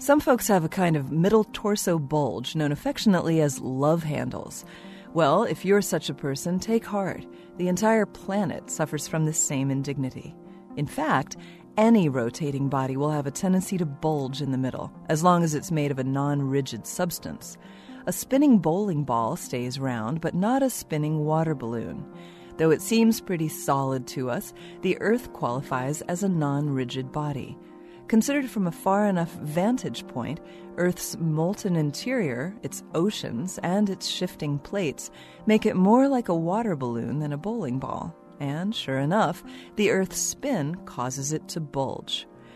Some folks have a kind of middle torso bulge known affectionately as love handles. Well, if you're such a person, take heart. The entire planet suffers from this same indignity. In fact, any rotating body will have a tendency to bulge in the middle, as long as it's made of a non-rigid substance. A spinning bowling ball stays round, but not a spinning water balloon. Though it seems pretty solid to us, the Earth qualifies as a non-rigid body. Considered from a far enough vantage point, Earth's molten interior, its oceans, and its shifting plates make it more like a water balloon than a bowling ball. And, sure enough, the Earth's spin causes it to bulge.